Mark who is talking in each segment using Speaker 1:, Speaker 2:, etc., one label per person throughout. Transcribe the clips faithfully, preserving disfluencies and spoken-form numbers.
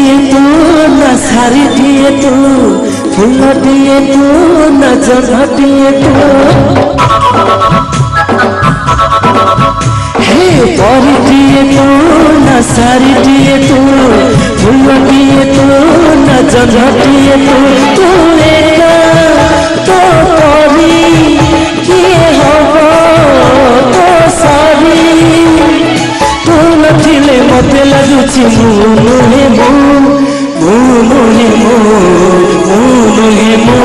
Speaker 1: तू न सारिटिए तू फुलटिए तू न जगटिए तू हे परिटिए तू न सारिटिए तू फुलटिए तू न जगटिए तू तू एका तो परी किए हबो तो सारी तू नथिले मते लगुची मु नुहे मु मु नुहे मु मु नुहे मु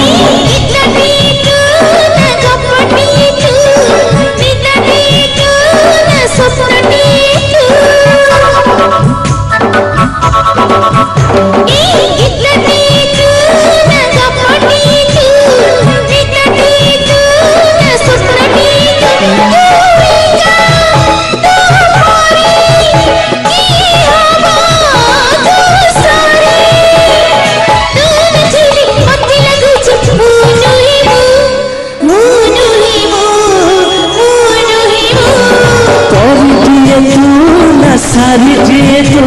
Speaker 1: सारी दिए तू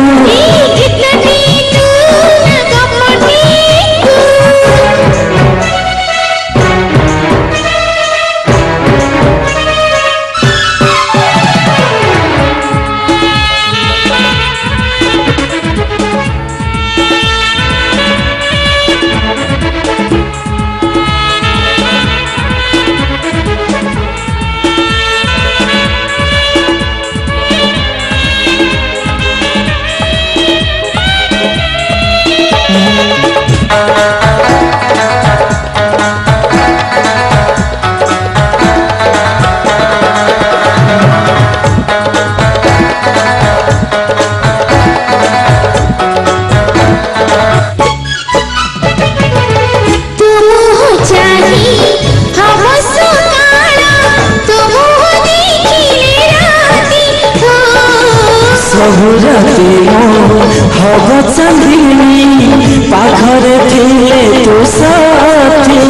Speaker 1: बहुराती मो हब चंदिनी पाखरे थिले तू साथी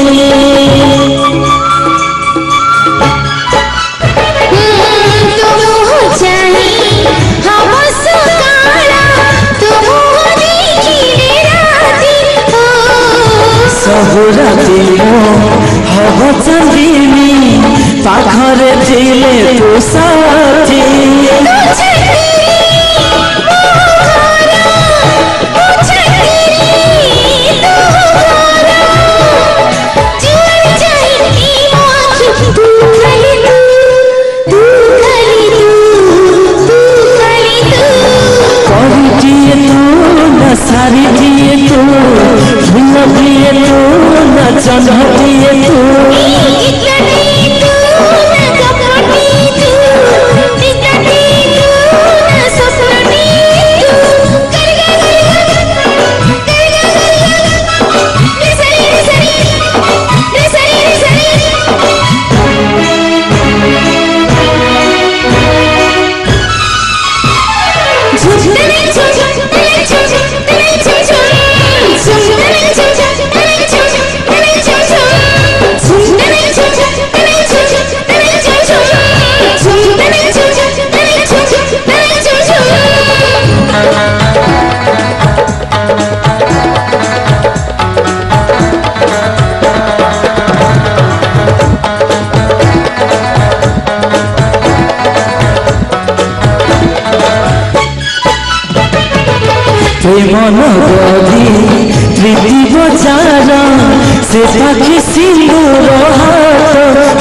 Speaker 1: बहुराती मो हब चंदिनी पाखरे थिले तू साथी सारी दिए तू फूल दिए तू न चंद दिए तू मन गधी प्रीति बचार से पाखी सिंदूर हाथ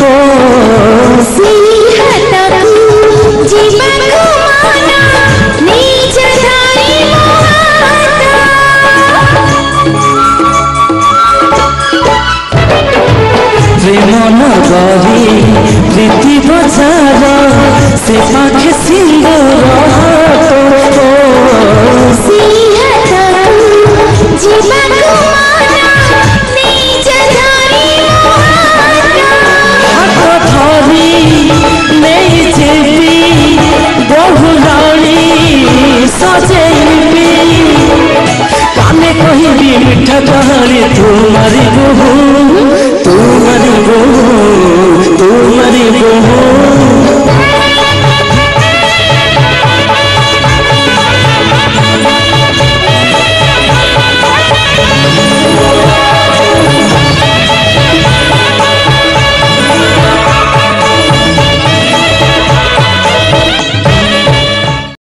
Speaker 1: मन गधी प्रीति बचार से पाखी सिंदूर हाथ मीठा कहानी तुम्हारी बहू तुम्हारी बहू तुम्हारी बहू